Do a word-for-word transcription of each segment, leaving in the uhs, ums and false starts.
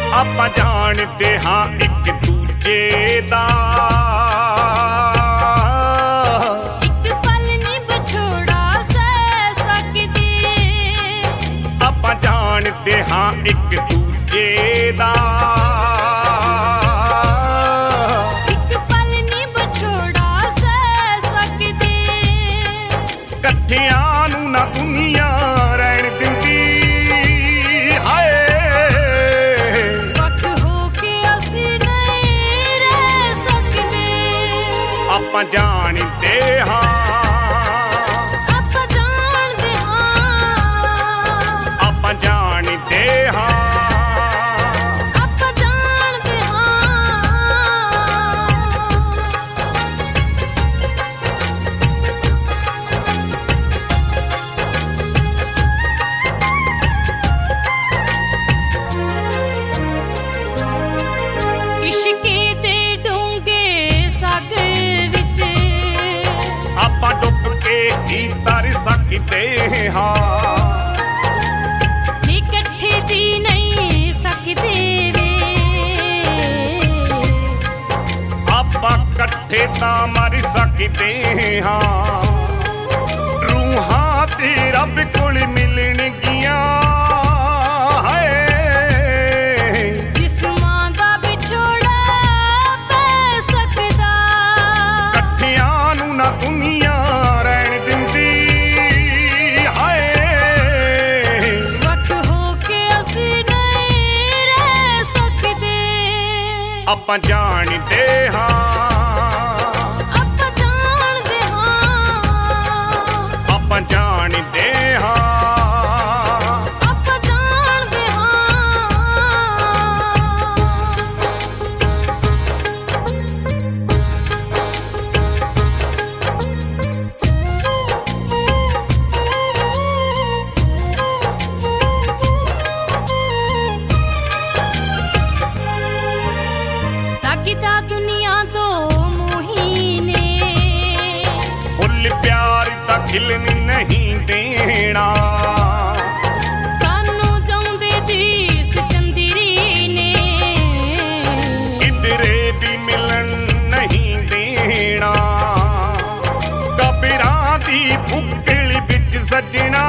ਆਪਾਂ ਜਾਣਦੇ ਹਾਂ ਇੱਕ ਦੂਜੇ ਦਾ, ਇੱਕ ਪਲ ਨੀ ਵਿਛੋੜਾ ਸਹਿ ਸਕਦੇ। ਆਪਾਂ ਜਾਣਦੇ ਹਾਂ ਇੱਕ ਦੂਜੇ ਦਾ, ਇੱਕ ਪਲ ਨੀ ਵਿਛੋੜਾ ਸਹਿ ਸਕਦੇ। ਇਕੱਠਿਆਂ ਨੂੰ ਨਾ ਦੁਨੀਆ ਰਹਿਣ ਦਿੰਦੀ, ਆਪਾਂ ਜਾਣਦੇ ਹਾਂ, ਆਪਾਂ ਜਾਣਦੇ ਹਾਂ, ਆਪਾਂ ਜਾਣਦੇ ਹਾਂ, ਆਪਾਂ ਜਾਣਦੇ ਹਾਂ। ਇਸ਼ਕੇ ਦੇ ਡੂੰਘੇ ਸਾਗਰ ਵਿੱਚ ਆਪਾਂ ਡੁੱਬ ਕੇ ਹੀ ਤਰ ਸਕਦੇ ਹਾਂ, ਇਕੱਠੇ ਜੀ ਨਹੀਂ ਸਕਦੇ ਵੇ। ਆਪਾਂ ਇਕੱਠੇ ਤਾਂ ਮਰ ਸਕਦੇ ਹਾਂ, ਰੂਹਾਂ ਤੇ ਰੱਬ ਕੋਲ ਮਿਲਣਗੀਆਂ। ਜਿਸਮਾਂ ਦਾ ਵਿਛੋੜਾ ਪੈ ਸਕਦਾ, ਇਕੱਠਿਆਂ ਨੂੰ ਨਾ ਦੁਨੀਆ ਰਹਿਣ ਦਿੰਦੀ। ਹਾਏ ਵੱਖ ਹੋ ਕੇ ਅਸੀਂ ਨਹੀਂ ਰਹਿ ਸਕਦੇ। ਆਪਾਂ ਜਾਣਦੇ ਹਾਂ, ਆਪਾਂ ਜਾਣਦੇ ਹਾਂ, ਆਪਾਂ ਜਾਣਦੇ ਹਾਂ, ਆਪਾਂ ਜਾਣਦੇ ਹਾਂ। ਲੱਗਦਾ ਦੁਨੀਆ ਤੋਂ ਮੋਹੀ ਨੇ, ਫੁੱਲ ਪਿਆਰ ਤਾਂ ਖਿਲਣ ਨਹੀਂ ਦੇਣਾ। ਸਾਨੂੰ ਚਾਹੁੰਦੇ ਜਿਸ ਚੰਦਰੀ ਨੇ, ਕਿਧਰੇ ਵੀ ਮਿਲਣ ਨਹੀਂ ਦੇਣਾ। ਕਬਰਾਂ ਦੀ ਬੁੱਕਲ ਵਿੱਚ ਸਜਣਾ।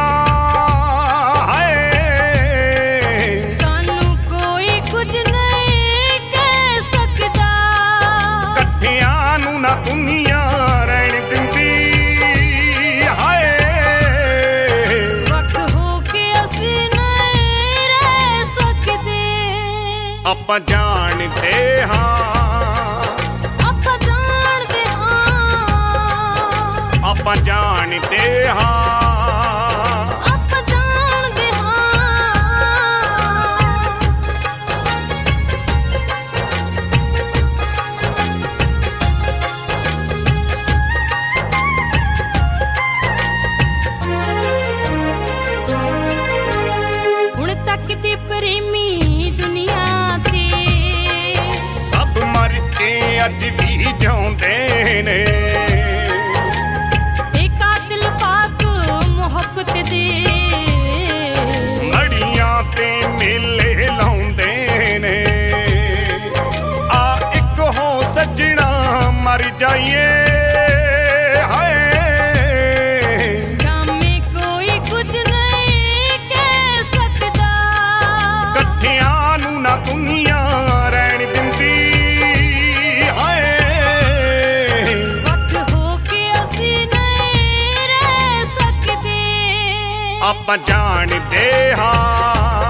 ਹਾਏ ਸਾਨੂੰ ਕੋਈ ਕੁਝ ਨਹੀਂ ਕਹਿ ਸਕਦਾ। ਇਕੱਠਿਆਂ ਨੂੰ ਨਾ ਦੁਨੀਆ ਰਹਿਣ ਦਿੰਦੀ। ਹਾਏ ਵੱਖ ਹੋ ਕੇ ਅਸੀਂ ਨਹੀਂ ਰਹਿ ਸਕਦੇ। ਆਪਾਂ ਜਾਣਦੇ ਹਾਂ, ਆਪਾਂ ਜਾਣਦੇ ਹਾਂ, ਆਪਾਂ ਜਾਣਦੇ ਹਾਂ, ਆਪਾਂ ਜਾਣਦੇ ਹਾਂ। ਹੁਣ ਤੱਕ ਦੇ ਪ੍ਰੇਮੀ ਦੁਨੀਆ ਤੇ ਸਭ ਮਰ ਕੇ ਅੱਜ ਵੀ ਜਿਉਂਦੇ ਨੇ। ਇਹ ਕਾਤਿਲ ਪਾਕ ਮੁਹੱਬਤ ਦੇ ਮੜੀਆਂ ਤੇ ਮੇਲੇ ਲਾਉਂਦੇ ਨੇ। ਆ ਇੱਕ ਹੋ ਸੱਜਣਾ ਮਰ ਜਾਈਏ। ਹਾਏ ਗਾਮੇ ਕੋਈ ਕੁਝ ਨਹੀਂ ਕਹਿ ਸਕਦਾ। ਇਕੱਠਿਆਂ ਨੂੰ ਨਾ ਦੁਨੀਆ ਰਹਿਣ ਦਿੰਦੀ। ਹਾਏ ਵੱਖ ਹੋ ਕੇ ਅਸੀਂ ਨਹੀਂ ਰਹਿ ਸਕਦੇ। ਆਪਾਂ ਜਾਣਦੇ ਹਾਂ,